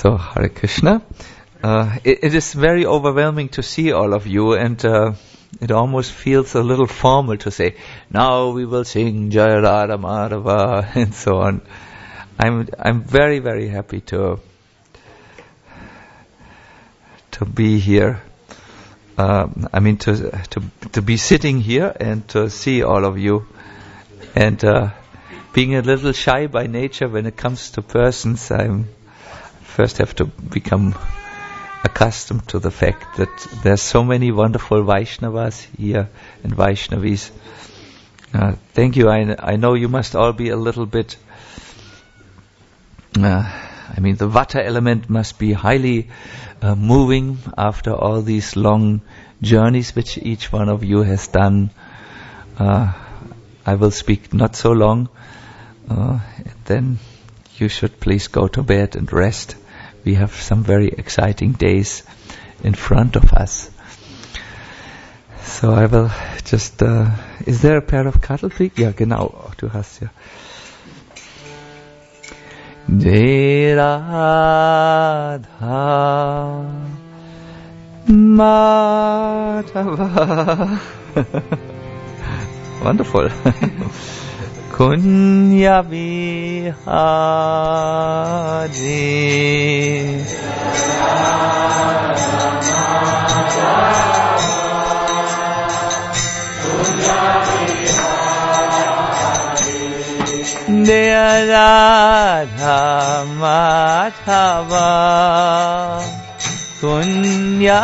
So, Hare Krishna. It is very overwhelming to see all of you, and it almost feels a little formal to say, now we will sing Jaya Radha Madhava, and so on. I'm very, very happy to be here. To be sitting here and to see all of you, and being a little shy by nature when it comes to persons, I first have to become accustomed to the fact that there's so many wonderful Vaishnavas here and Vaishnavis. Thank you. I know you must all be a little bit. The Vata element must be highly moving after all these long journeys which each one of you has done. I will speak not so long. Then you should please go to bed and rest. We have some very exciting days in front of us. So I will just... is there a pair of Kattelflieg? Ja, genau. Du hast ja. Jai Radha Madhava. Wonderful. Kunya Vihari Jaya Radha Madhava Kunya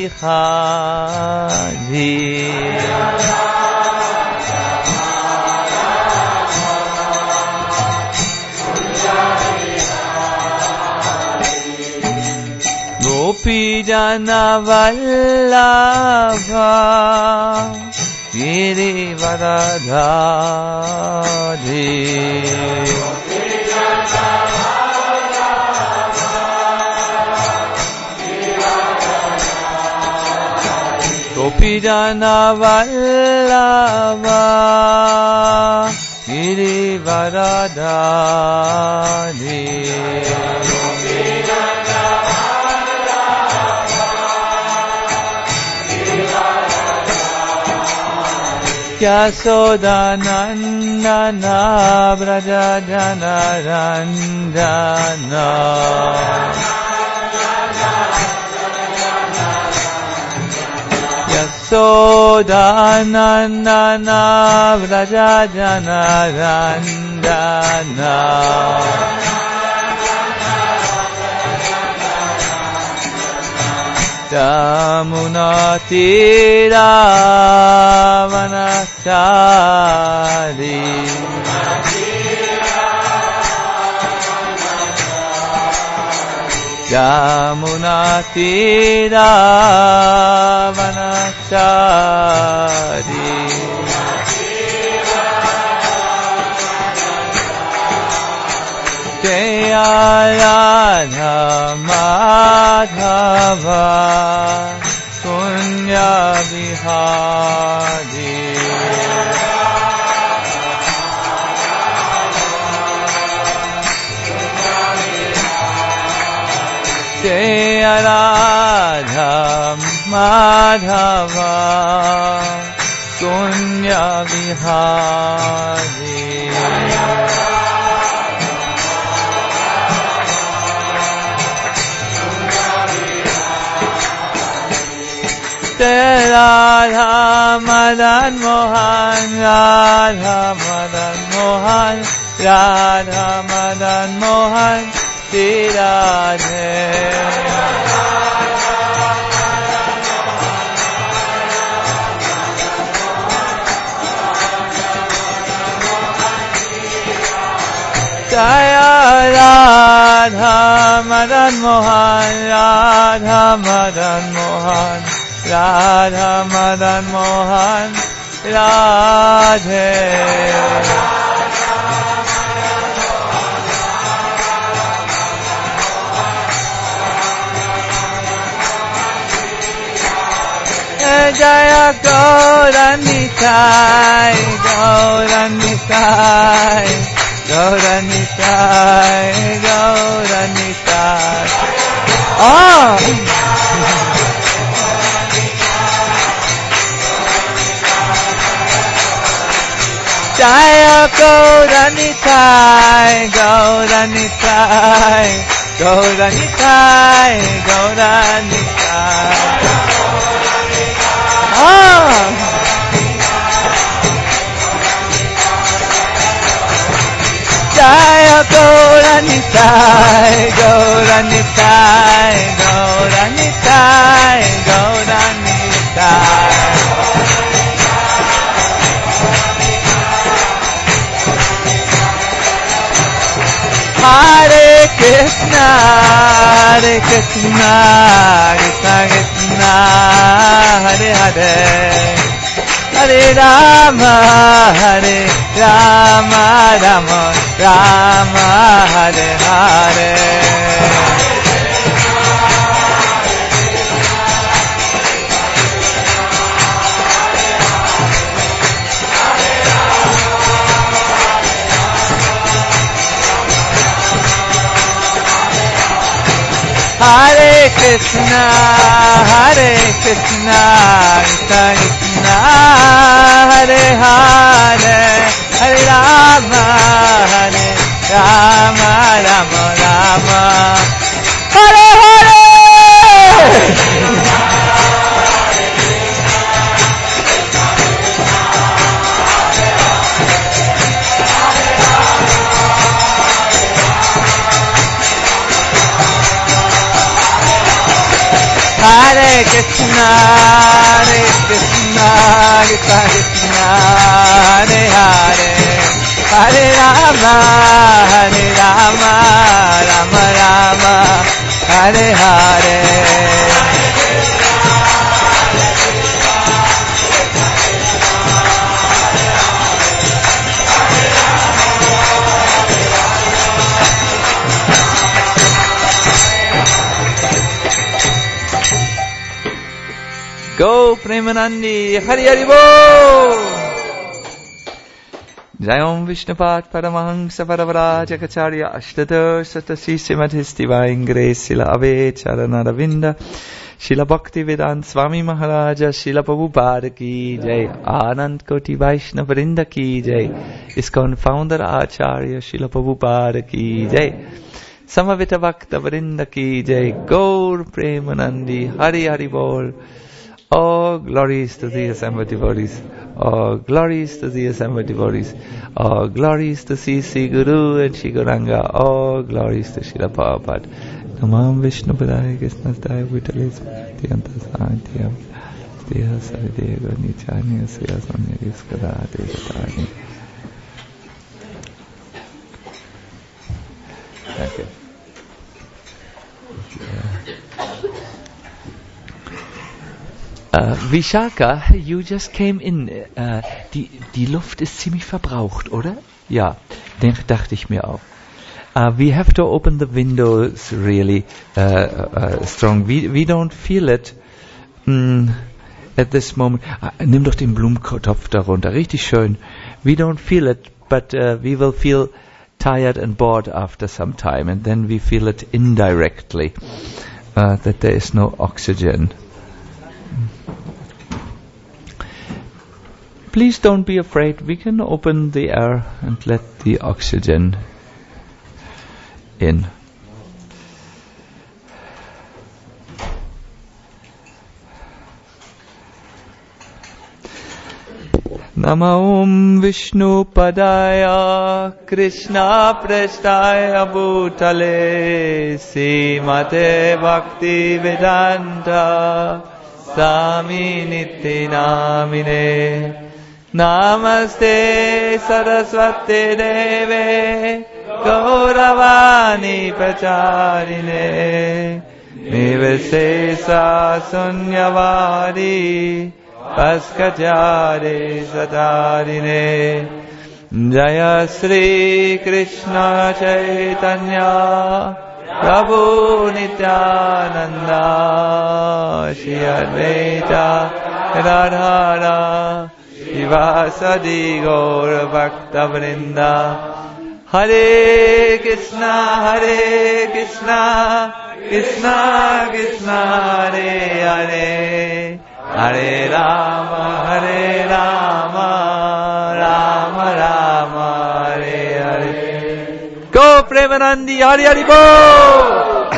Vihari Gopi Jana Vallabha Girivaradhari Gopi Jana Vallabha Girivaradhari Yasodanandana Braja Janarandana Yasodanandana Braja Janarandana Yamunatira Vanachari Yamunatira Vanachari Jaya Radha Madhava Kunya Vihari Jaya Radha Madhava Kunya Vihari Radha Madan Mohan, Radha Madan Mohan, Radha Madan Mohan, Shri Radhe. Jaya Radha Madan Mohan, Radha Madan Mohan, Radha Madan Mohan, Radhe. Jaya Gauranitai, Gauranitai, Gauranitai, Gauranitai. Jaya Gauranitai, Gauranitai, Gauranitai, Gauranitai. Jaya Gauranitai, Gauranitai, Gauranitai, Gauranitai. Hare Krishna, Hare Krishna, Krishna Krishna, Hare Hare, Hare Rama, Hare Rama, Rama Rama, Hare Hare. Hare Krishna, Hare Krishna, Krishna Krishna, Hare Hare, Hare Rama, Hare Rama, Rama Rama, Hare Hare. Hare Krishna, Hare Krishna, Krishna Krishna, Hare Hare, Hare Rama, Hare Rama, Rama Rama, Hare Hare. Go Premanandi, Hari Hari Bol. Jayam Vishnupad Paramahansa Paravaraja Kacharya Ashtadar Satasi Simadhis Divine Grace Sila Ave Charanaravinda Shila Bhakti Vedant Swami Maharaja Shila Prabhupada Ki Jai Anand Koti Vaishnava Vrinda Ki Jai ISKCON Founder Acharya Shila Prabhupada Ki Jai Samavita Bhakta Vrinda Ki Jai Gaur Premanandi Hari Hari Bol. All glories to the assembled devotees. All glories to the assembled devotees. All glories to C.C. Guru and Shri Gauranga. All glories to Srila Prabhupada. Namam Vishnu Padaya Krishnasdaya Vitalis Tyanta Santiyam Stiha Sarideva Nichanya Sriya Samya Giskada Devatani. Okay. Vishaka, you just came in. Die Luft ist ziemlich verbraucht, oder? Ja, dachte ich mir auch. We have to open the windows really strong. We don't feel it at this moment. Nimm doch den Blumentopf darunter, richtig schön. We don't feel it, but we will feel tired and bored after some time, and then we feel it indirectly that there is no oxygen. Please don't be afraid. We can open the air and let the oxygen in. Namo Vishnu Padaya Krishna Prasthaya Bhutale Srimate Bhakti Vedanta Swami Niti Namine Namaste Saraswate Deve Gauravani Pracharine Nivesesa Sunyavari Paskachare Satarine Jaya Sri Krishna Chaitanya Prabhu Nityananda Shri Advaita Radhara Shivasadi Gaur Bhakta Vrinda Hare Krishna, Krishna Krishna, Hare Hare, Hare Rama, Rama Rama, Hare Hare. Go Premanandi, Hari Hari Bo!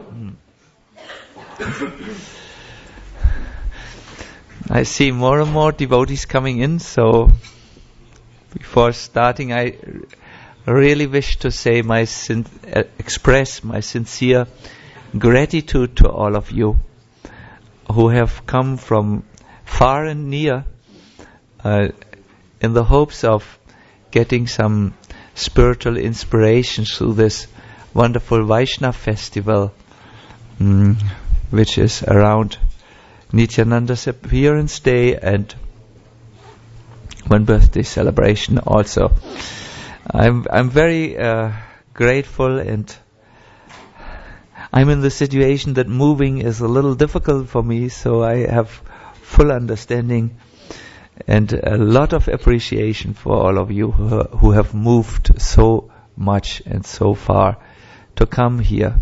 I see more and more devotees coming in, so before starting I really wish to say express my sincere gratitude to all of you who have come from far and near in the hopes of getting some spiritual inspiration through this wonderful Vaishnava festival, which is around Nityananda's appearance day and one birthday celebration also. I'm very grateful, and I'm in the situation that moving is a little difficult for me, so I have full understanding and a lot of appreciation for all of you who have moved so much and so far to come here.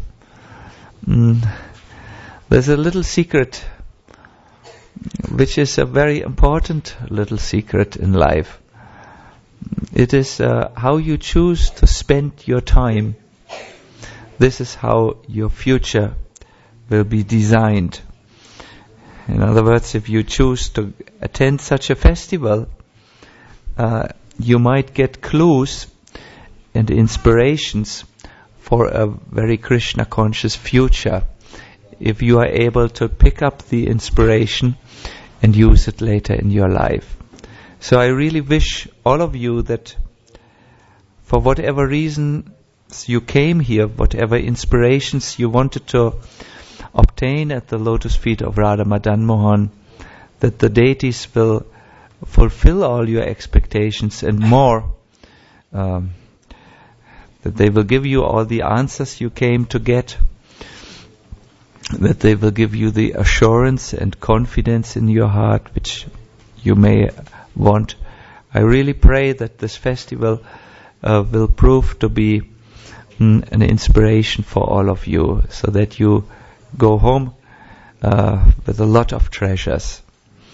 There's a little secret, which is a very important little secret in life. It is how you choose to spend your time. This is how your future will be designed. In other words, if you choose to attend such a festival, you might get clues and inspirations for a very Krishna conscious future, if you are able to pick up the inspiration and use it later in your life. So I really wish all of you that for whatever reason you came here, whatever inspirations you wanted to obtain at the lotus feet of Radha Madan Mohan, that the deities will fulfill all your expectations and more, that they will give you all the answers you came to get, that they will give you the assurance and confidence in your heart which you may want. I really pray that this festival will prove to be an inspiration for all of you, so that you go home with a lot of treasures.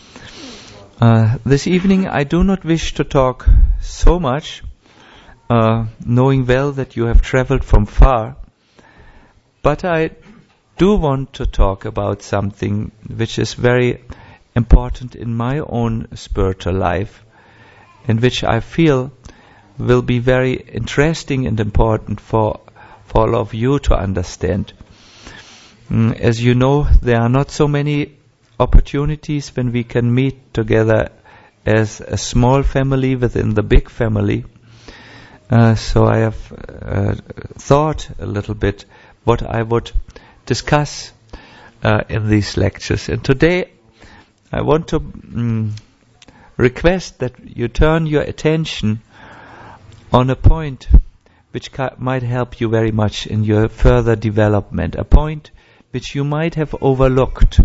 This evening I do not wish to talk so much, knowing well that you have traveled from far, but I do want to talk about something which is very important in my own spiritual life, and which I feel will be very interesting and important for all of you to understand. As you know, there are not so many opportunities when we can meet together as a small family within the big family. So I have thought a little bit what I would discuss in these lectures. And today I want to request that you turn your attention on a point which might help you very much in your further development, a point which you might have overlooked.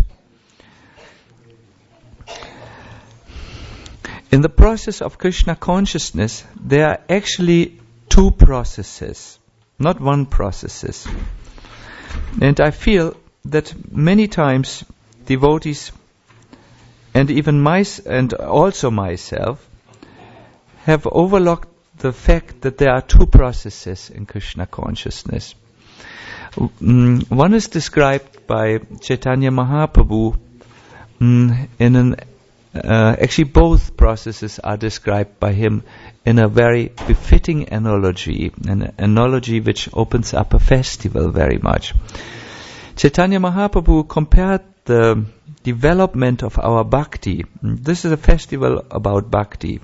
In the process of Krishna consciousness, there are actually two processes, not one processes. And I feel that many times devotees and even also myself have overlooked the fact that there are two processes in Krishna consciousness. One is described by Chaitanya Mahaprabhu actually both processes are described by him in a very befitting analogy, an analogy which opens up a festival very much. Chaitanya Mahaprabhu compared the development of our bhakti. This is a festival about bhakti.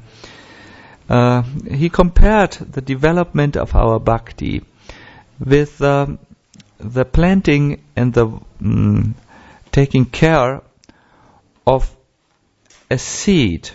He compared the development of our bhakti with the planting and the taking care of a seed.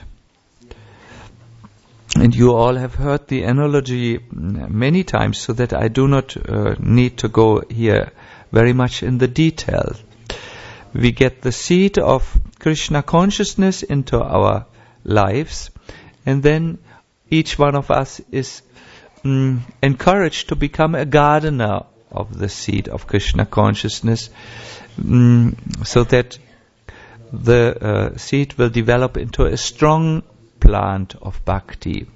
And you all have heard the analogy many times, so that I do not need to go here very much in the detail. We get the seed of Krishna consciousness into our lives, and then each one of us is encouraged to become a gardener of the seed of Krishna consciousness, so that the seed will develop into a strong plant of bhakti.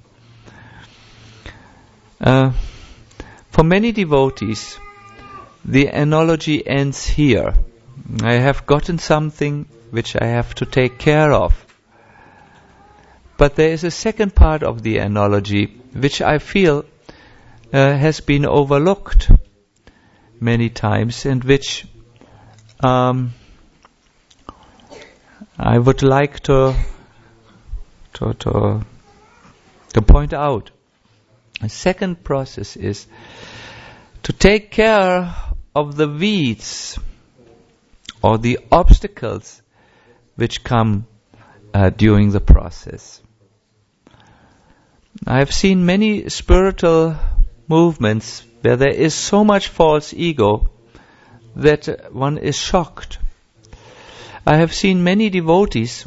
For many devotees, the analogy ends here. I have gotten something which I have to take care of. But there is a second part of the analogy which I feel has been overlooked many times, and which I would like to point out. A second process is to take care of the weeds or the obstacles which come during the process. I have seen many spiritual movements where there is so much false ego that one is shocked. I have seen many devotees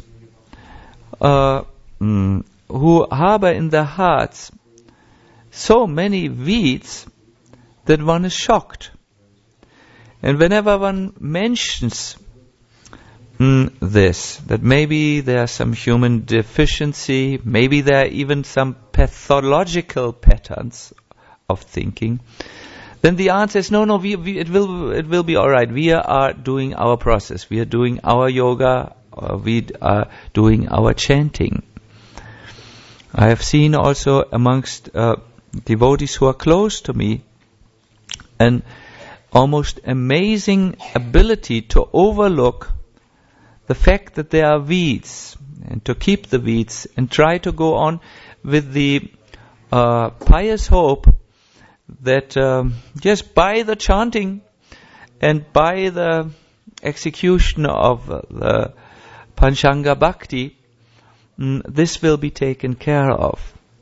who harbor in their hearts so many weeds that one is shocked. And whenever one mentions this, that maybe there is some human deficiency, maybe there are even some pathological patterns of thinking, then the answer is no, it will be all right. We are doing our process. We are doing our yoga. We are doing our chanting. I have seen also amongst devotees who are close to me an almost amazing ability to overlook the fact that there are weeds, and to keep the weeds and try to go on with the pious hope that just by the chanting and by the execution of the Panchanga Bhakti, this will be taken care of.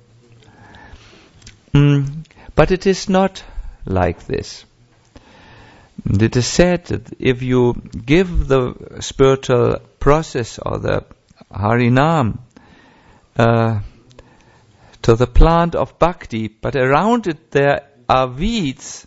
But it is not like this. It is said that if you give the spiritual process or the Harinam to the plant of bhakti, but around it there are weeds,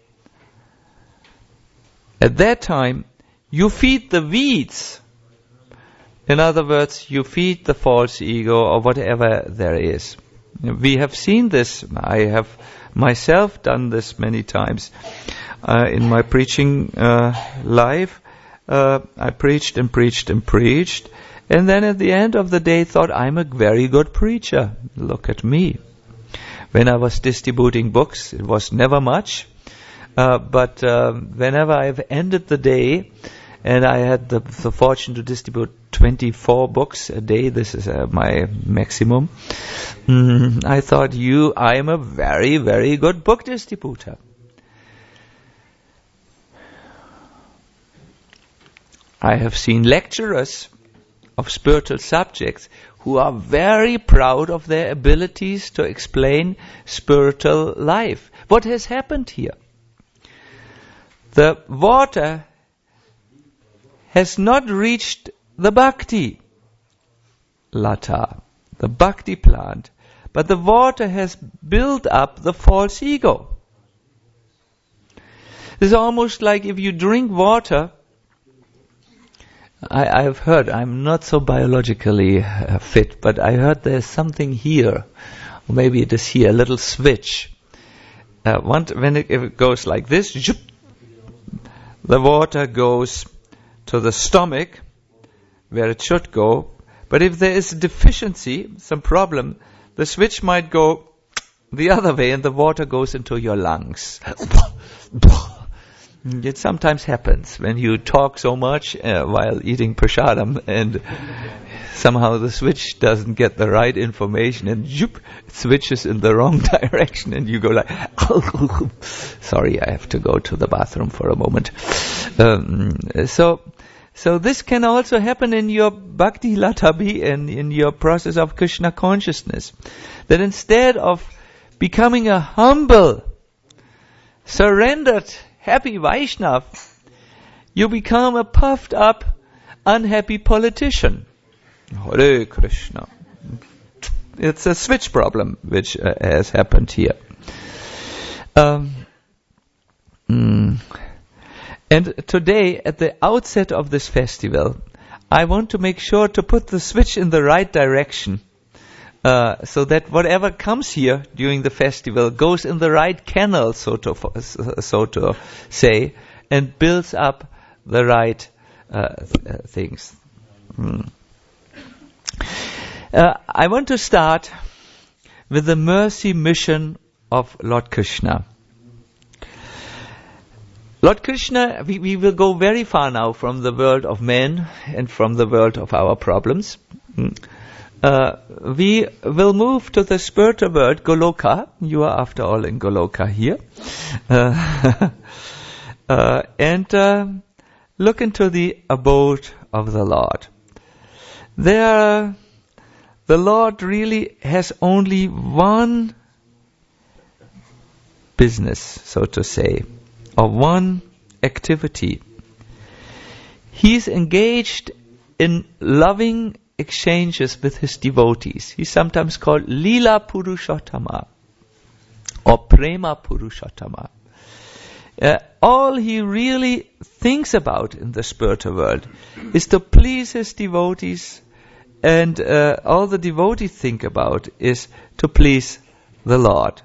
at that time you feed the weeds. In other words, you feed the false ego or whatever there is. We have seen this. I have myself done this many times. In my preaching life, I preached and preached and preached, and then at the end of the day thought, I'm a very good preacher. Look at me. When I was distributing books, it was never much, but whenever I've ended the day, and I had the fortune to distribute 24 books a day, this is my maximum, I thought, I am a very, very good book distributor. I have seen lecturers of spiritual subjects who are very proud of their abilities to explain spiritual life. What has happened here? The water has not reached the bhakti lata, the bhakti plant, but the water has built up the false ego. It's almost like if you drink water. I have heard, I'm not so biologically fit, but I heard there's something here, or maybe it is here, a little switch. When it goes like this, the water goes to the stomach, where it should go. But if there is a deficiency, some problem, the switch might go the other way, and the water goes into your lungs. It sometimes happens when you talk so much while eating prasadam, and somehow the switch doesn't get the right information, and it switches in the wrong direction, and you go like, sorry, I have to go to the bathroom for a moment. So this can also happen in your bhakti latabi and in your process of Krishna consciousness. That instead of becoming a humble, surrendered, happy Vaishnav, you become a puffed up, unhappy politician. Hare Krishna. It's a switch problem which has happened here. And today, at the outset of this festival, I want to make sure to put the switch in the right direction, so that whatever comes here during the festival goes in the right canal, so to say, and builds up the right things. I want to start with the mercy mission of Lord Krishna. Lord Krishna, we will go very far now from the world of men and from the world of our problems. We will move to the spiritual world, Goloka. You are after all in Goloka here. And look into the abode of the Lord. There, the Lord really has only one business, so to say, or one activity. He's engaged in loving exchanges with his devotees. He's sometimes called Lila Purushottama or Prema Purushottama. All he really thinks about in the spiritual world is to please his devotees, and all the devotees think about is to please the Lord.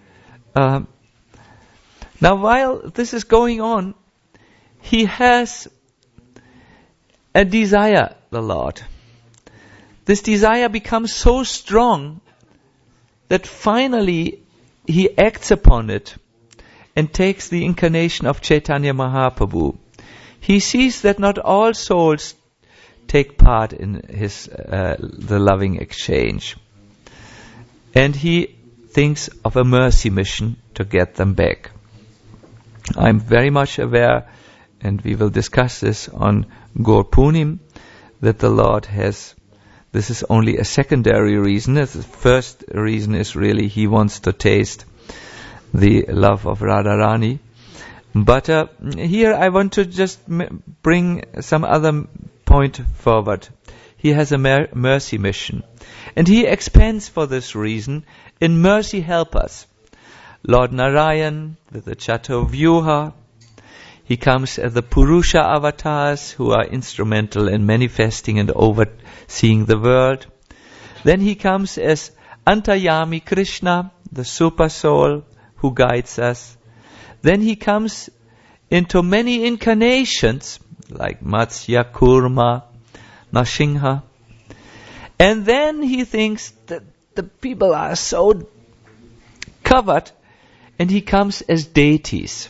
Now, while this is going on, he has a desire, the Lord. This desire becomes so strong that finally he acts upon it and takes the incarnation of Chaitanya Mahaprabhu. He sees that not all souls take part in his the loving exchange, and he thinks of a mercy mission to get them back. I'm very much aware, and we will discuss this on Gaur Punim, that the Lord has, this is only a secondary reason. The first reason is really he wants to taste the love of Radharani. But here I want to just bring some other point forward. He has a mercy mission. And he expands for this reason in mercy helpers. Lord Narayan with the Chaturvyuha. He comes as the Purusha avatars who are instrumental in manifesting and overseeing the world. Then he comes as Antayami Krishna, the super soul who guides us. Then he comes into many incarnations like Matsya, Kurma, Nrsimha. And then he thinks that the people are so covered, and he comes as deities.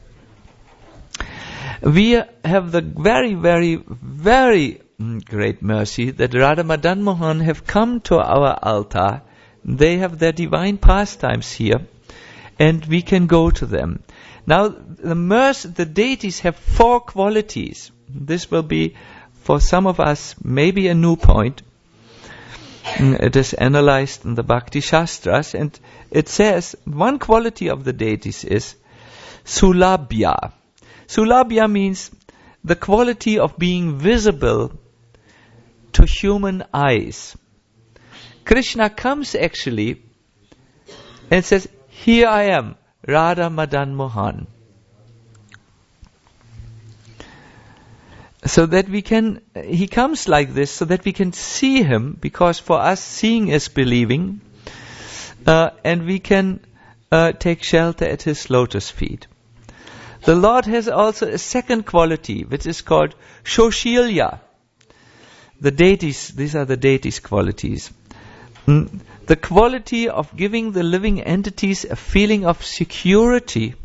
We have the very, very, very great mercy that Radha Madan Mohan have come to our altar. They have their divine pastimes here, and we can go to them. Now, the deities have 4 qualities. This will be, for some of us, maybe a new point. It is analyzed in the Bhakti Shastras, and it says one quality of the deities is Sulabhya. Sulabhya means the quality of being visible to human eyes. Krishna comes actually and says, "Here I am, Radha Madan Mohan." So that he comes like this so that we can see him, because for us seeing is believing, and we can take shelter at his lotus feet. The Lord has also a second quality, which is called Shoshilya. The deities, these are the deities' qualities. The quality of giving the living entities a feeling of security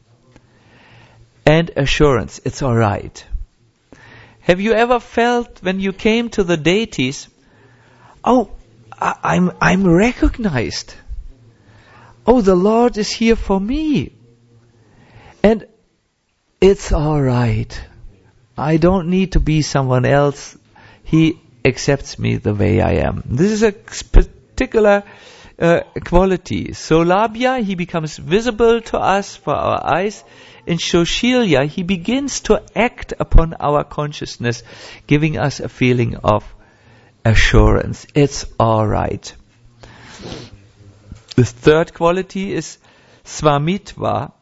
and assurance. It's all right. Have you ever felt when you came to the deities, oh, I'm recognized. Oh, the Lord is here for me. And it's all right. I don't need to be someone else. He accepts me the way I am. This is a particular quality. Sulabhya, he becomes visible to us for our eyes. In Shoshilya, he begins to act upon our consciousness, giving us a feeling of assurance. It's all right. The third quality is Svamitva,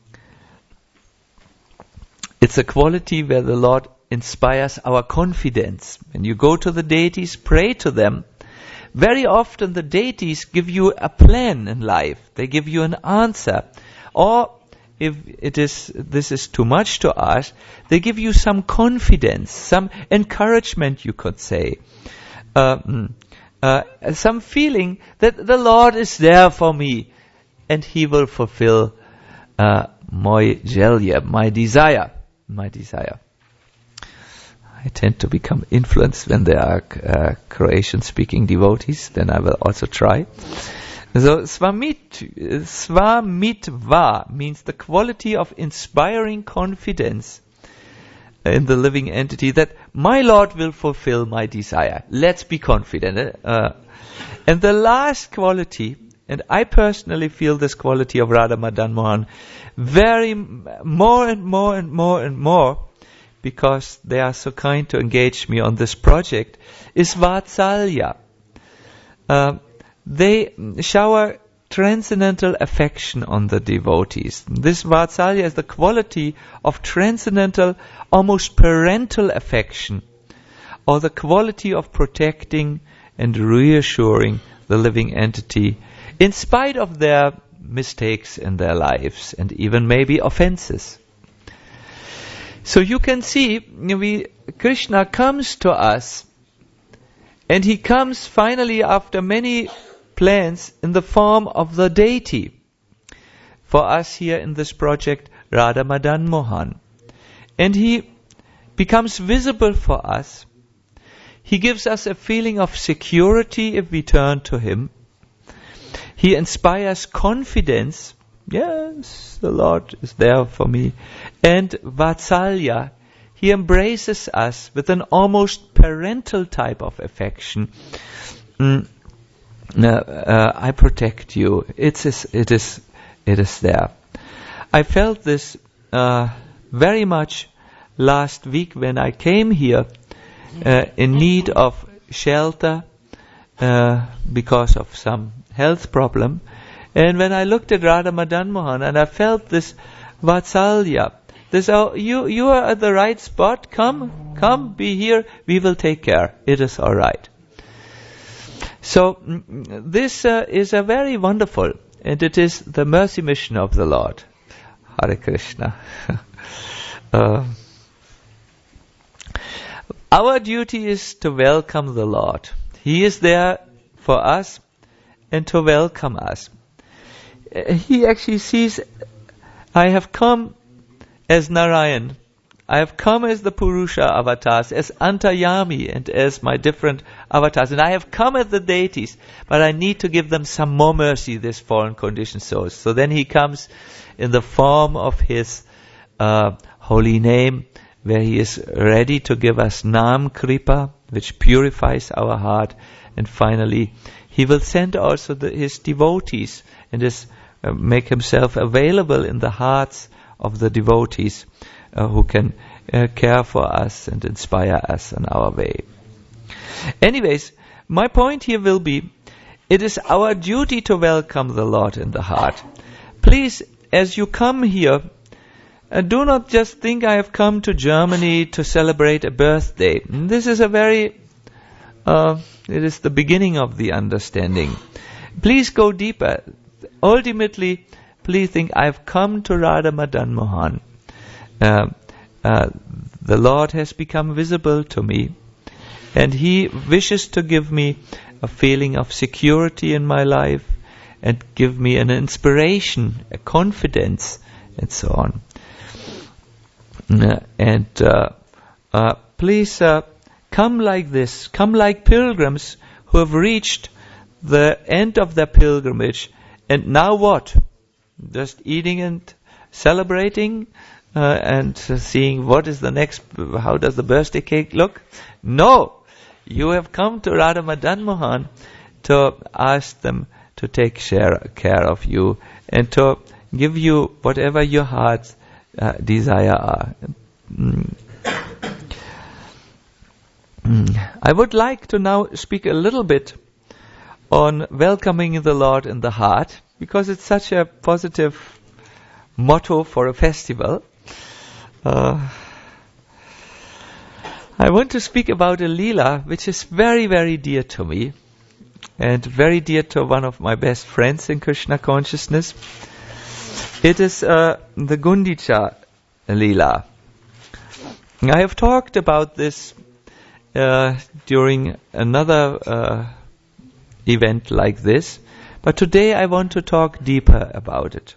it's a quality where the Lord inspires our confidence. When you go to the deities, pray to them, very often the deities give you a plan in life. They give you an answer. Or if this is too much to ask, they give you some confidence, some encouragement, you could say. Some feeling that the Lord is there for me and He will fulfill my desire. I tend to become influenced when there are Croatian-speaking devotees. Then I will also try. So Svamitva means the quality of inspiring confidence in the living entity that my Lord will fulfill my desire. Let's be confident. And the last quality, and I personally feel this quality of Radha Madan Mohan very more and more, because they are so kind to engage me on this project, is Vatsalya. They shower transcendental affection on the devotees. This Vatsalya is the quality of transcendental, almost parental affection, or the quality of protecting and reassuring the living entity in spite of their mistakes in their lives and even maybe offenses. So you can see, Krishna comes to us, and He comes finally after many plans in the form of the deity. For us here in this project, Radha Madan Mohan. And He becomes visible for us. He gives us a feeling of security if we turn to Him. He inspires confidence. Yes, the Lord is there for me. And Vatsalya, He embraces us with an almost parental type of affection. I protect you. It is there. I felt this very much last week when I came here in need of shelter because of some health problem. And when I looked at Radha Madan Mohan and I felt this Vatsalya, this, you are at the right spot, come, be here, we will take care, it is alright. So, this is a very wonderful, and it is the mercy mission of the Lord. Hare Krishna. Our duty is to welcome the Lord. He is there for us and to welcome us. He actually sees, I have come as Narayan. I have come as the Purusha avatars, as Antayami and as my different avatars. And I have come as the deities, but I need to give them some more mercy, this fallen conditioned souls. So then He comes in the form of His holy name, where He is ready to give us Nam Kripa, which purifies our heart. And finally, He will send also His devotees and make Himself available in the hearts of the devotees who can care for us and inspire us on our way. Anyways, my point here will be, it is our duty to welcome the Lord in the heart. Please, as you come here, do not just think I have come to Germany to celebrate a birthday. This is it is the beginning of the understanding. Please go deeper. Ultimately, please think, I have come to Radha Madan Mohan. The Lord has become visible to me, and He wishes to give me a feeling of security in my life and give me an inspiration, a confidence, and so on. Please come like this. Come like pilgrims who have reached the end of their pilgrimage. And now what? Just eating and celebrating and seeing what is the next, how does the birthday cake look? No! You have come to Radha Madan Mohan to ask them to take care of you and to give you whatever your heart's desire are. I would like to now speak a little bit on welcoming the Lord in the heart. because it's such a positive motto for a festival, I want to speak about a Leela which is very, very dear to me and very dear to one of my best friends in Krishna consciousness. It is the Gundicha Leela. I have talked about this during another event like this, but today I want to talk deeper about it.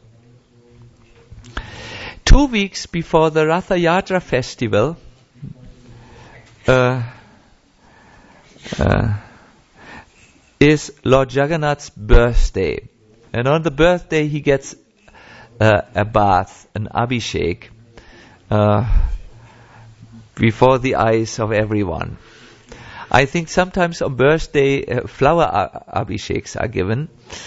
2 weeks before the Ratha Yatra festival, is Lord Jagannath's birthday. And on the birthday he gets a bath, an abhishek, before the eyes of everyone. I think sometimes on birthday flower abhisheks are given.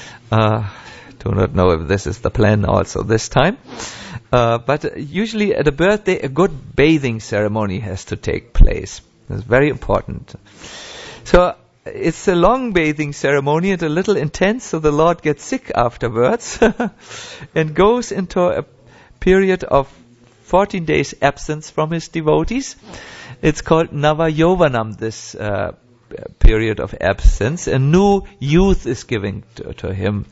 Do not know if this is the plan also this time. But usually at a birthday a good bathing ceremony has to take place. It's very important. So it's a long bathing ceremony and a little intense, so the Lord gets sick afterwards and goes into a period of 14 days absence from his devotees. It's called Navayovanam, this period of absence. A new youth is given to him,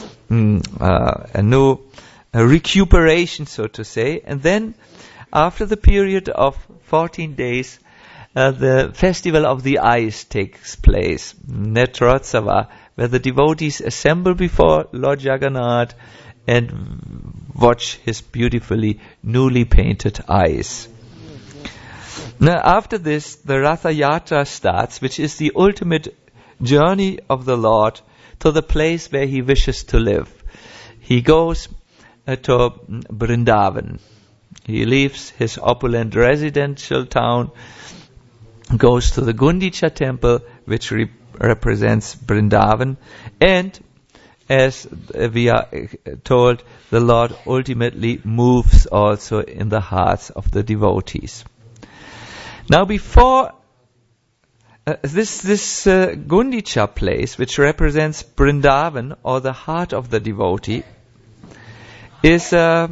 a new recuperation, so to say. And then, after the period of 14 days, the festival of the eyes takes place, Netrotsava, where the devotees assemble before Lord Jagannath and watch his beautifully newly painted eyes. Now, after this, the Ratha Yatra starts, which is the ultimate journey of the Lord to the place where he wishes to live. He goes to Vrindavan. He leaves his opulent residential town, goes to the Gundicha temple, which represents Vrindavan, and as we are told, the Lord ultimately moves also in the hearts of the devotees. Now, before this Gundicha place, which represents Vrindavan, or the heart of the devotee, is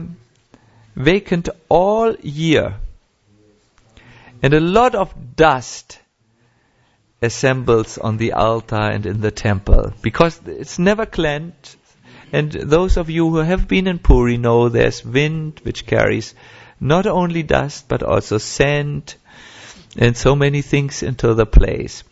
vacant all year. And a lot of dust assembles on the altar and in the temple, because it's never cleansed. And those of you who have been in Puri know there's wind which carries not only dust but also sand and so many things into the place.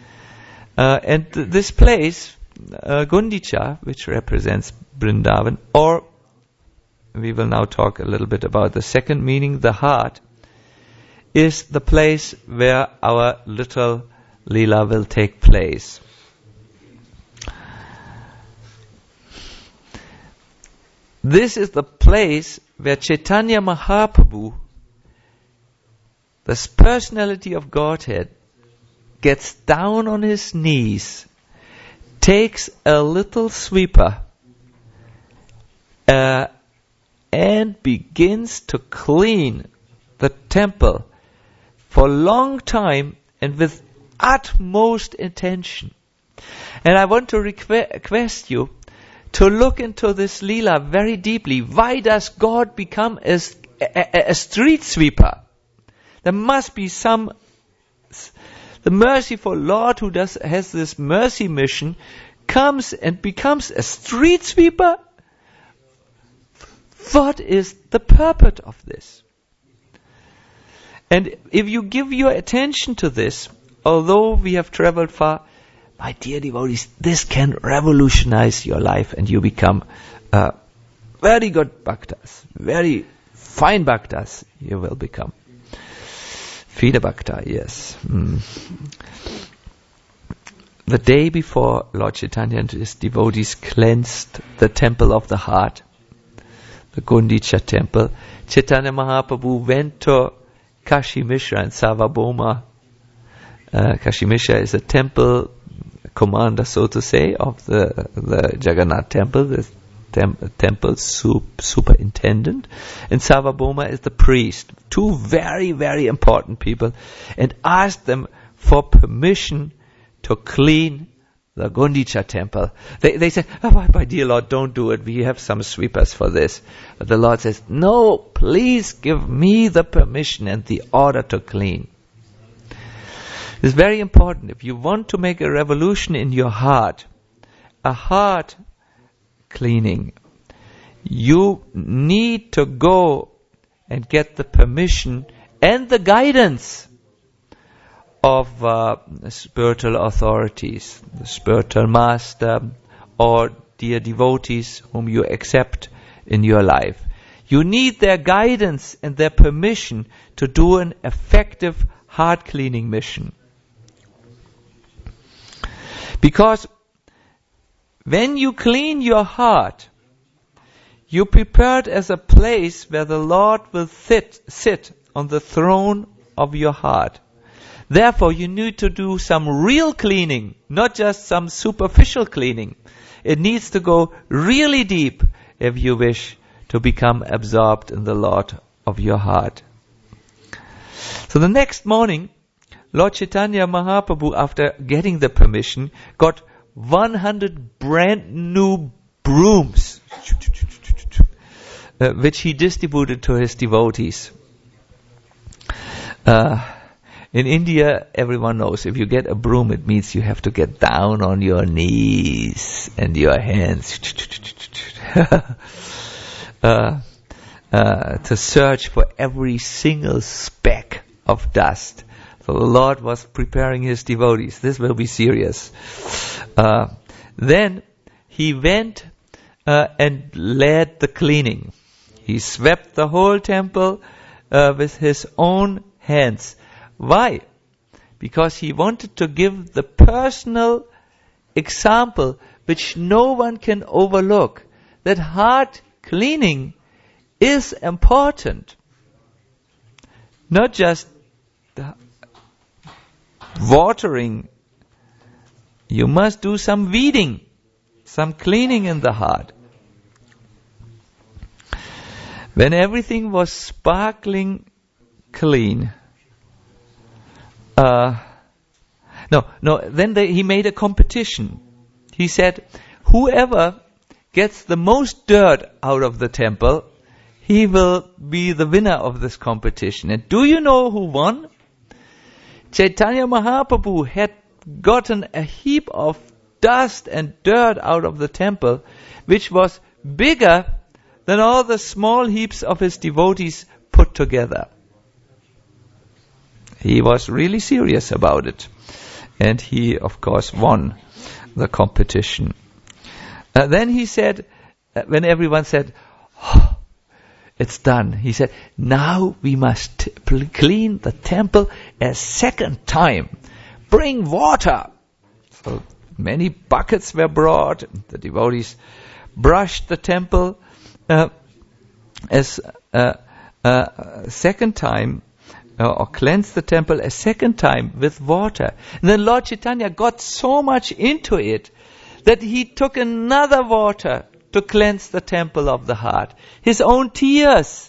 And this place, Gundicha, which represents Vrindavan, or we will now talk a little bit about the second meaning, the heart, is the place where our little Leela will take place. This is the place where Chaitanya Mahaprabhu, this personality of Godhead, gets down on his knees, takes a little sweeper, and begins to clean the temple for a long time and with utmost intention. And I want to request you to look into this Leela very deeply. Why does God become a street sweeper? There must be the merciful Lord who has this mercy mission comes and becomes a street sweeper. What is the purpose of this? And if you give your attention to this, although we have traveled far, my dear devotees, this can revolutionize your life and you become very good bhaktas, very fine bhaktas you will become. Fide bhakta, yes. The day before Lord Chaitanya and his devotees cleansed the temple of the heart, the Gundicha temple, Chaitanya Mahaprabhu went to Kashi Mishra and Sarvabhauma. Kashi Mishra is a temple commander, so to say, of the Jagannath temple, the temple superintendent, and Sarvabhauma is the priest. Two very, very important people, and asked them for permission to clean the Gundicha temple. They say, oh, my dear Lord, don't do it. We have some sweepers for this. But the Lord says, no, please give me the permission and the order to clean. It's very important. If you want to make a revolution in your heart, a heart cleaning, you need to go and get the permission and the guidance of spiritual authorities, the spiritual master, or dear devotees whom you accept in your life. You need their guidance and their permission to do an effective heart cleaning mission. Because when you clean your heart, you prepare it as a place where the Lord will sit on the throne of your heart. Therefore, you need to do some real cleaning, not just some superficial cleaning. It needs to go really deep if you wish to become absorbed in the Lord of your heart. So the next morning, Lord Chaitanya Mahaprabhu, after getting the permission, got 100 brand new brooms, which he distributed to his devotees. In India, everyone knows if you get a broom, it means you have to get down on your knees and your hands to search for every single speck of dust. So the Lord was preparing his devotees. This will be serious. Then he went and led the cleaning. He swept the whole temple with his own hands. Why? Because he wanted to give the personal example which no one can overlook, that heart cleaning is important. Not just watering. You must do some weeding, some cleaning in the heart. When everything was sparkling clean, then he made a competition. He said, whoever gets the most dirt out of the temple, he will be the winner of this competition. And do you know who won? Chaitanya Mahaprabhu had gotten a heap of dust and dirt out of the temple, which was bigger than all the small heaps of his devotees put together. He was really serious about it. And he, of course, won the competition. Then he said, when everyone said, oh, it's done, he said, now we must clean the temple a second time. Bring water. So many buckets were brought. The devotees brushed the temple second time, or cleansed the temple a second time with water. And then Lord Chaitanya got so much into it that he took another water to cleanse the temple of the heart. His own tears.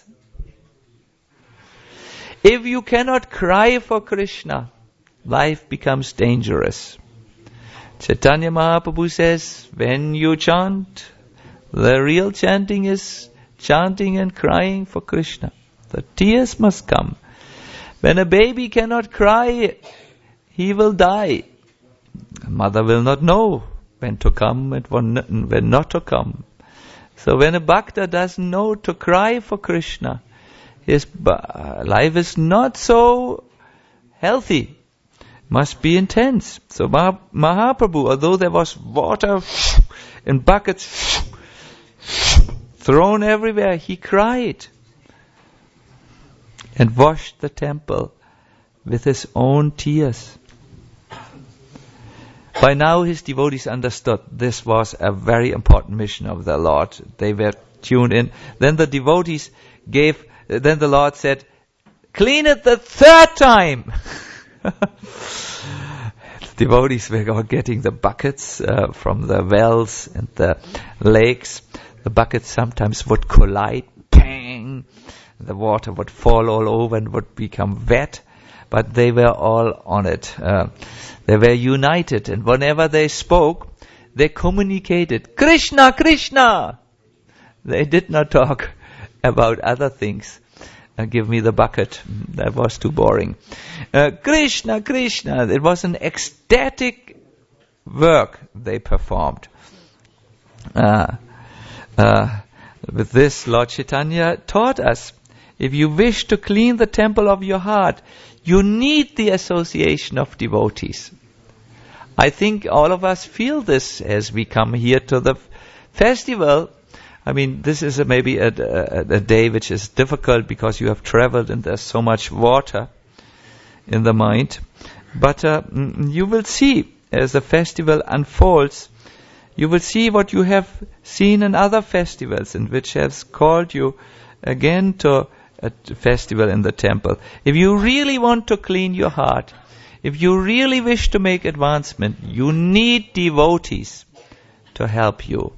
If you cannot cry for Krishna, life becomes dangerous. Chaitanya Mahaprabhu says, when you chant, the real chanting is chanting and crying for Krishna. The tears must come. When a baby cannot cry, he will die. A mother will not know when to come and when not to come. So when a bhakta doesn't know to cry for Krishna, his life is not so healthy. Must be intense. So Mahaprabhu, although there was water in buckets thrown everywhere, he cried and washed the temple with his own tears. By now his devotees understood this was a very important mission of the Lord. They were tuned in. Then the devotees then the Lord said, clean it the third time. The devotees were getting the buckets from the wells and the lakes. The buckets sometimes would collide, bang. The water would fall all over and would become wet. but they were all on it. They were united, and whenever they spoke, they communicated, Krishna, Krishna! They did not talk about other things. Give me the bucket. That was too boring. Krishna, Krishna. It was an ecstatic work they performed. With this, Lord Chaitanya taught us, if you wish to clean the temple of your heart, you need the association of devotees. I think all of us feel this as we come here to the festival. I mean, this is maybe a day which is difficult because you have traveled and there's so much water in the mind. But you will see as the festival unfolds, you will see what you have seen in other festivals and which has called you again to a festival in the temple. If you really want to clean your heart, if you really wish to make advancement, you need devotees to help you.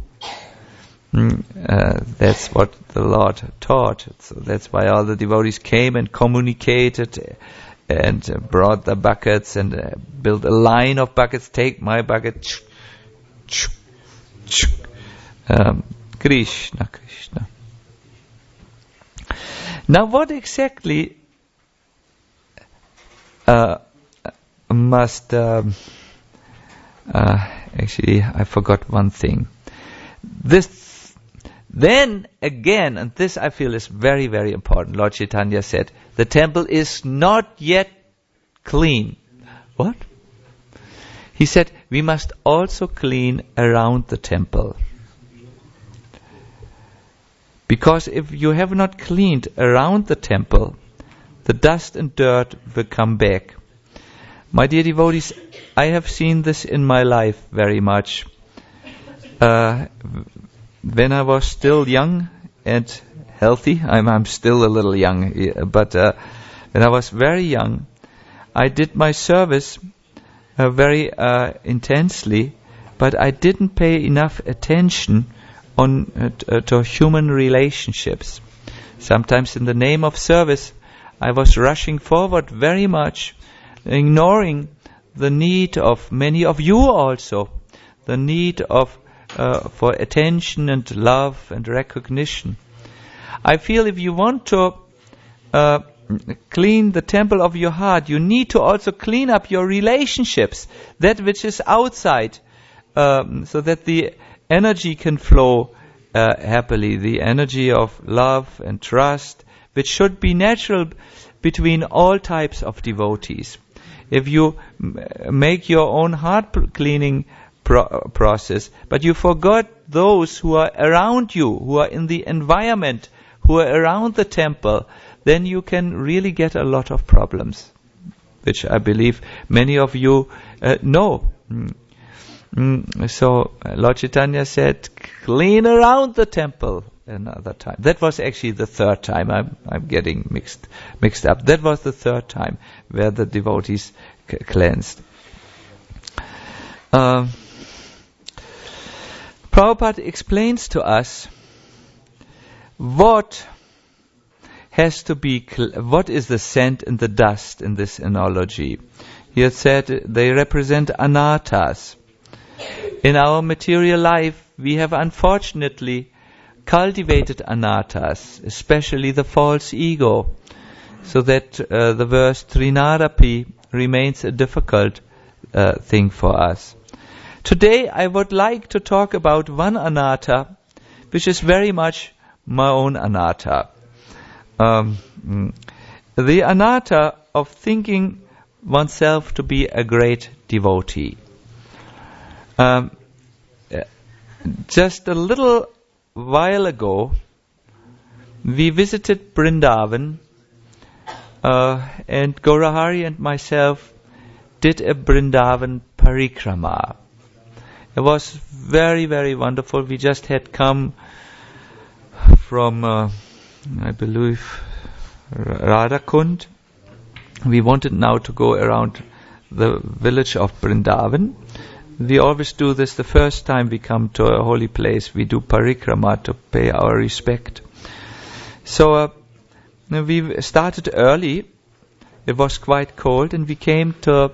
That's what the Lord taught. So that's why all the devotees came and communicated and brought the buckets and built a line of buckets. Take my bucket. Krishna, Krishna. Now what exactly must... actually, I forgot one thing. Then again, and this I feel is very, very important, Lord Chaitanya said, the temple is not yet clean. What? He said, we must also clean around the temple. Because if you have not cleaned around the temple, the dust and dirt will come back. My dear devotees, I have seen this in my life very much. When I was still young and healthy, I'm still a little young, but when I was very young, I did my service very intensely, but I didn't pay enough attention to human relationships. Sometimes in the name of service, I was rushing forward very much, ignoring the need of many of you also, the need of for attention and love and recognition. I feel if you want to clean the temple of your heart, you need to also clean up your relationships, that which is outside, so that the energy can flow happily, the energy of love and trust, which should be natural between all types of devotees. If you make your own heart cleaning process, but you forgot those who are around you, who are in the environment, who are around the temple, then you can really get a lot of problems, which I believe many of you know. So Lord Chaitanya said, clean around the temple another time. That was actually the third time. I'm getting mixed up. That was the third time where the devotees cleansed. Prabhupada explains to us what has to be, what is the scent and the dust in this analogy. He had said they represent anarthas. In our material life, we have unfortunately cultivated anarthas, especially the false ego, so that the verse Trinadapi remains a difficult thing for us. Today I would like to talk about one anartha, which is very much my own anartha. The anartha of thinking oneself to be a great devotee. Just a little while ago, we visited Vrindavan, and Gaurahari and myself did a Vrindavan parikrama. It was very, very wonderful. We just had come from, I believe, Radhakund. We wanted now to go around the village of Vrindavan. We always do this the first time we come to a holy place. We do parikrama to pay our respect. So we started early. it was quite cold, and we came to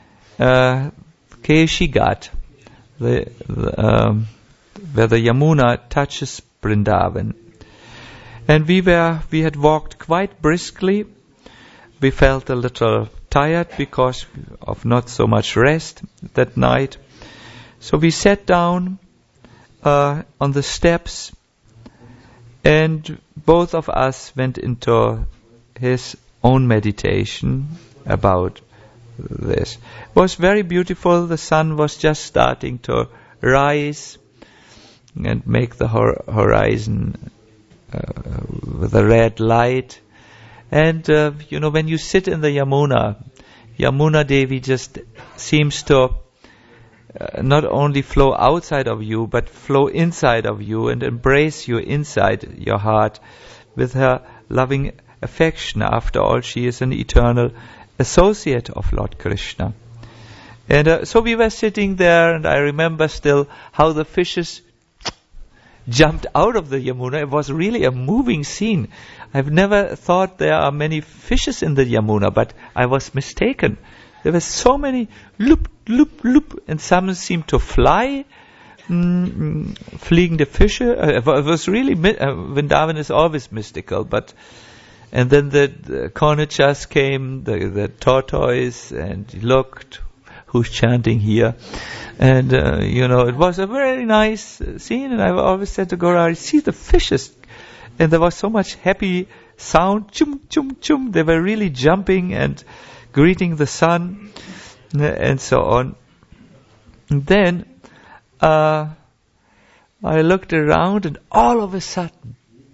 Keshi Ghat, where the Yamuna touches Vrindavan. And we had walked quite briskly. We felt a little tired because of not so much rest that night. So we sat down on the steps, and both of us went into his own meditation about this. It was very beautiful. The sun was just starting to rise and make the horizon with a red light. And, when you sit in the Yamuna Devi just seems to not only flow outside of you, but flow inside of you and embrace you inside your heart with her loving affection. After all, she is an eternal associate of Lord Krishna. And so we were sitting there, and I remember still how the fishes jumped out of the Yamuna. It was really a moving scene. I've never thought there are many fishes in the Yamuna, but I was mistaken. There were so many, loop, loop, loop, and some seemed to fly, fliegende Fische. It was really, Vrindavan is always mystical, and then the Cornichas came, the tortoise, and looked, who's chanting here? And, it was a very nice scene, and I always said to Gaurari, see the fishes. And there was so much happy sound, chum, chum, chum. They were really jumping and greeting the sun, and so on. And then, I looked around, and all of a sudden,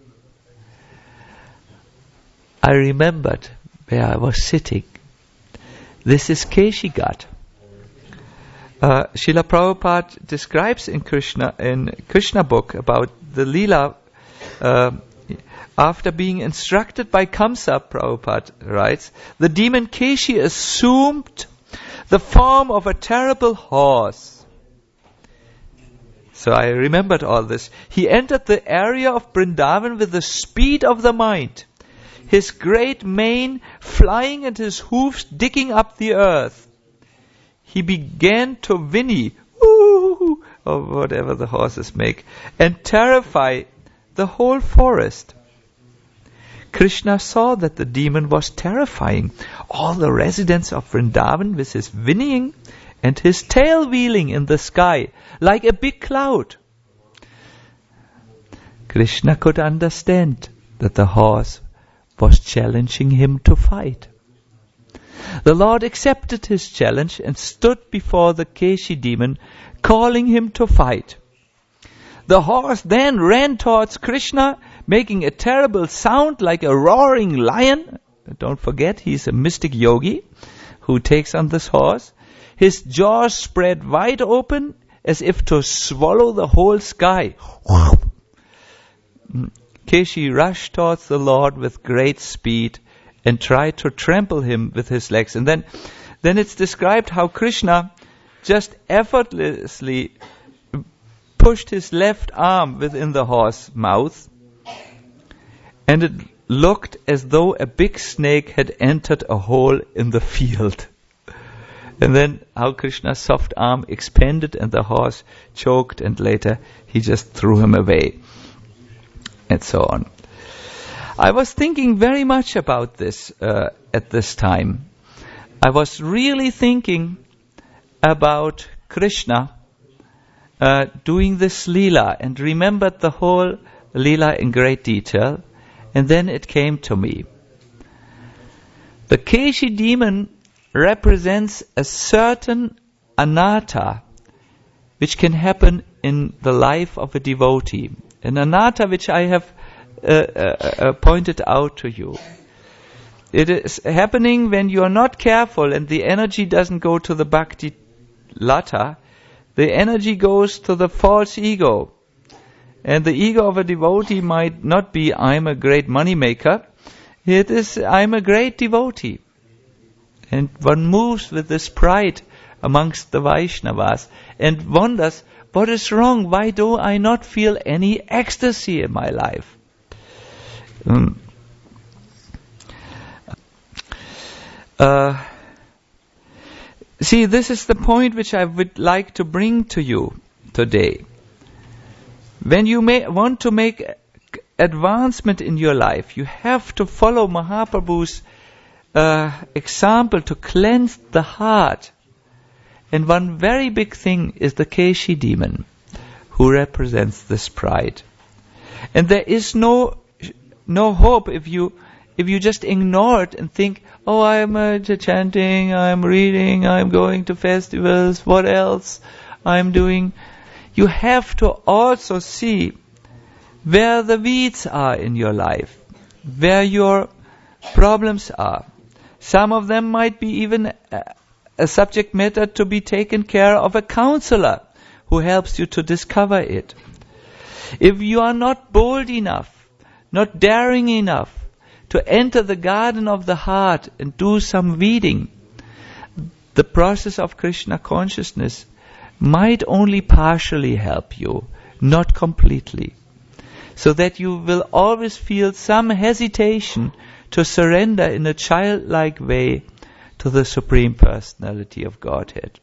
I remembered where I was sitting. This is Keshi Ghat. Srila Prabhupada describes in Krishna book about the Leela, after being instructed by Kamsa, Prabhupada writes, the demon Keshi assumed the form of a terrible horse. So I remembered all this. He entered the area of Vrindavan with the speed of the mind, his great mane flying and his hoofs digging up the earth. He began to whinny, woo, or whatever the horses make, and terrify the whole forest. Krishna saw that the demon was terrifying all the residents of Vrindavan with his whinnying and his tail wheeling in the sky like a big cloud. Krishna could understand that the horse was challenging him to fight. The Lord accepted his challenge and stood before the Keshi demon, calling him to fight. The horse then ran towards Krishna, making a terrible sound like a roaring lion. Don't forget, he's a mystic yogi who takes on this horse. His jaws spread wide open as if to swallow the whole sky. Keshi rushed towards the Lord with great speed and tried to trample him with his legs. And then it's described how Krishna just effortlessly pushed his left arm within the horse's mouth, and it looked as though a big snake had entered a hole in the field. And then how Krishna's soft arm expanded and the horse choked, and later he just threw him away, and so on. I was thinking very much about this at this time. I was really thinking about Krishna doing this Leela, and remembered the whole Leela in great detail, and then it came to me. The Keshi demon represents a certain anatta which can happen in the life of a devotee. An anatta which I have pointed out to you. It is happening when you are not careful and the energy doesn't go to the bhakti lata. The energy goes to the false ego. And the ego of a devotee might not be, I'm a great money maker. It is, I'm a great devotee. And one moves with this pride amongst the Vaishnavas and wonders, what is wrong? Why do I not feel any ecstasy in my life? See, this is the point which I would like to bring to you today. When you want to make advancement in your life, you have to follow Mahaprabhu's example to cleanse the heart. And one very big thing is the Keshi demon, who represents this pride. And there is no hope if you just ignore it and think, oh, I'm chanting, I'm reading, I'm going to festivals, what else I'm doing. You have to also see where the weeds are in your life, where your problems are. Some of them might be even a subject matter to be taken care of a counselor who helps you to discover it. If you are not bold enough, not daring enough to enter the garden of the heart and do some weeding, the process of Krishna consciousness might only partially help you, not completely. So that you will always feel some hesitation to surrender in a childlike way to the Supreme Personality of Godhead.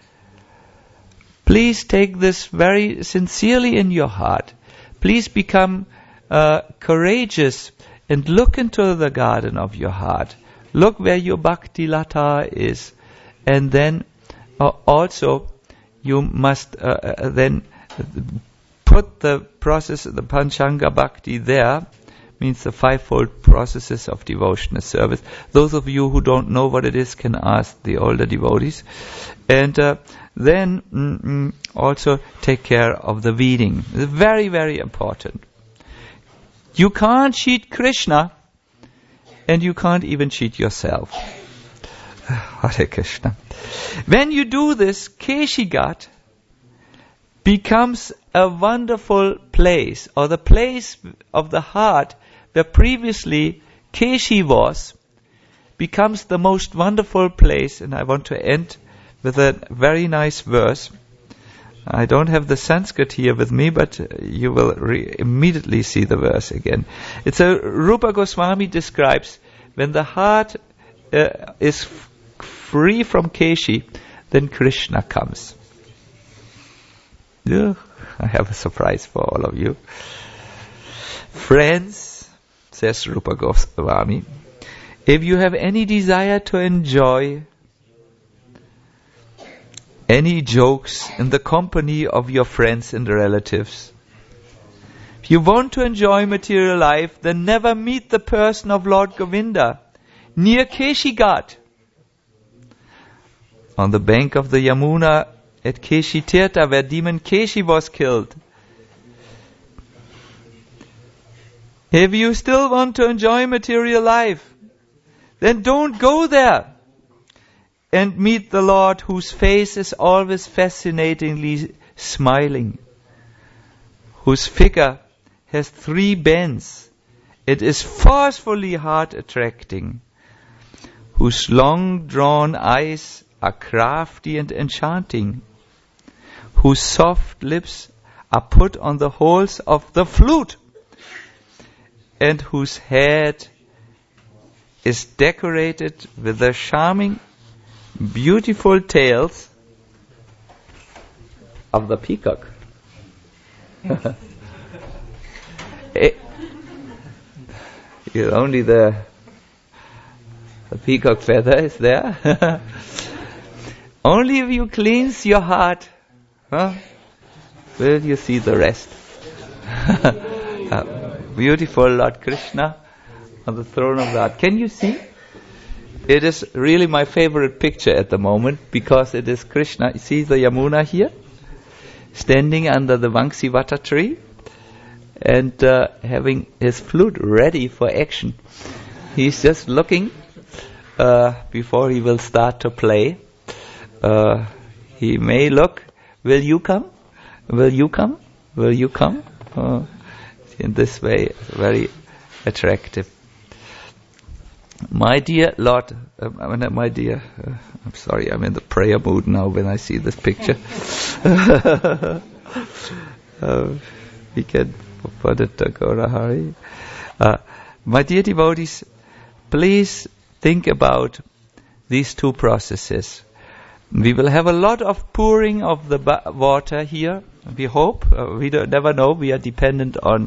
Please take this very sincerely in your heart. Please become courageous and look into the garden of your heart. Look where your bhakti lata is. And then also you must then put the process of the Panchanga Bhakti there, means the fivefold processes of devotional service. Those of you who don't know what it is can ask the older devotees. And then also take care of the weeding. It's very, very important. You can't cheat Krishna, and you can't even cheat yourself. Hare Krishna. When you do this, Keshigat becomes a wonderful place, or the place of the heart where previously Keshi was, becomes the most wonderful place. And I want to end with a very nice verse. I don't have the Sanskrit here with me, but you will immediately see the verse again. It's Rupa Goswami describes when the heart is free from Keshi, then Krishna comes. Yeah, I have a surprise for all of you. Friends, says Rupa Goswami, if you have any desire to enjoy any jokes in the company of your friends and relatives, if you want to enjoy material life, then never meet the person of Lord Govinda near Keshigat, on the bank of the Yamuna at Keshi Tirtha, where demon Keshi was killed. If you still want to enjoy material life, then don't go there and meet the Lord, whose face is always fascinatingly smiling, whose figure has 3 bends. It is forcefully heart-attracting, whose long-drawn eyes are crafty and enchanting, whose soft lips are put on the holes of the flute, and whose head is decorated with the charming, beautiful tails of the peacock. Only the peacock feather is there. Only if you cleanse your heart, will you see the rest. Beautiful Lord Krishna on the throne of God. Can you see? It is really my favorite picture at the moment, because it is Krishna. You see the Yamuna here? Standing under the Vanksivata tree and having his flute ready for action. He's just looking before he will start to play. He may look, will you come? Will you come? Will you come? In this way, very attractive. My dear Lord, I'm sorry, I'm in the prayer mood now when I see this picture. We can put it to Gaurahari. My dear devotees, please think about these two processes. We will have a lot of pouring of the water here, we hope. We never know. We are dependent on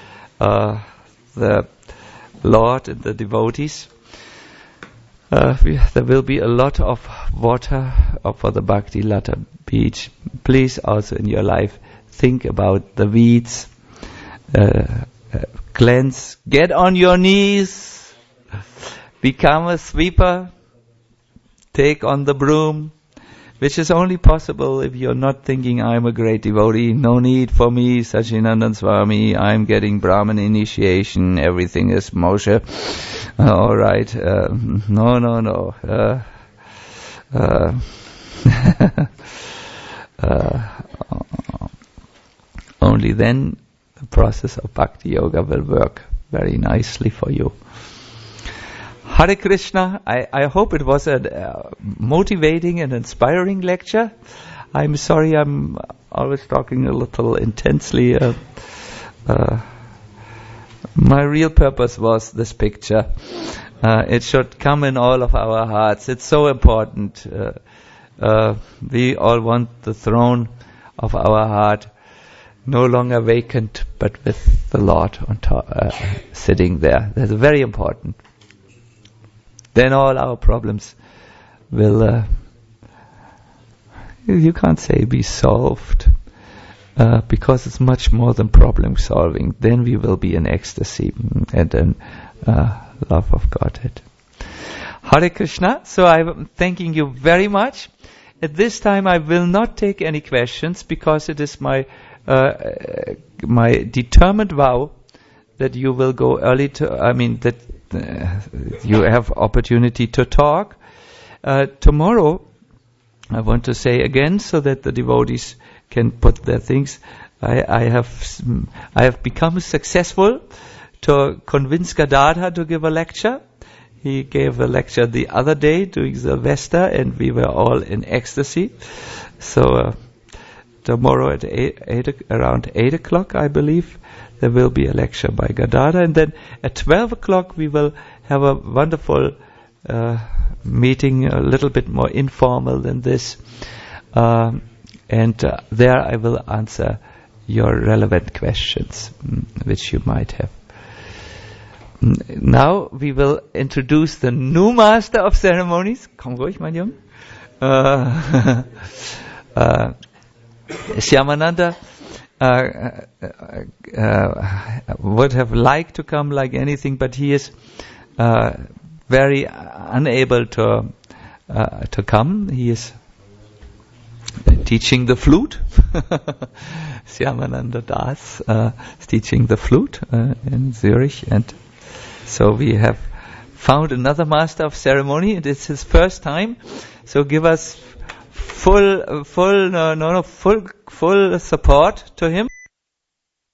the Lord and the devotees. There will be a lot of water for the Bhakti Lata beach. Please also in your life think about the weeds. Cleanse. Get on your knees. Become a sweeper. Take on the broom. Which is only possible if you're not thinking, I'm a great devotee, no need for me, Sachinandan Swami, I'm getting Brahman initiation, everything is Moshe. Alright, no. Only then the process of Bhakti Yoga will work very nicely for you. Hare Krishna, I hope it was a motivating and inspiring lecture. I'm sorry I'm always talking a little intensely. My real purpose was this picture. It should come in all of our hearts. It's so important. We all want the throne of our heart no longer vacant, but with the Lord on top, sitting there. That's very important. Then all our problems will, you can't say be solved, because it's much more than problem solving. Then we will be in ecstasy and in love of Godhead. Hare Krishna. So I'm thanking you very much. At this time I will not take any questions because it is my determined vow that you will go early that you have opportunity to talk. Tomorrow, I want to say again, so that the devotees can put their things. I have become successful to convince Gadadhar to give a lecture. He gave a lecture the other day during Sylvester, and we were all in ecstasy. So tomorrow at around 8 o'clock, I believe, there will be a lecture by Gadadhar, and then at 12 o'clock we will have a wonderful meeting, a little bit more informal than this, and there I will answer your relevant questions, which you might have. Now we will introduce the new Master of Ceremonies. Komm ruhig, mein Junge. Shyamananda would have liked to come like anything, but he is very unable to come. He is teaching the flute. Shyamananda Das is teaching the flute in Zurich, and so we have found another master of ceremony, and it's his first time. So give us full support to him.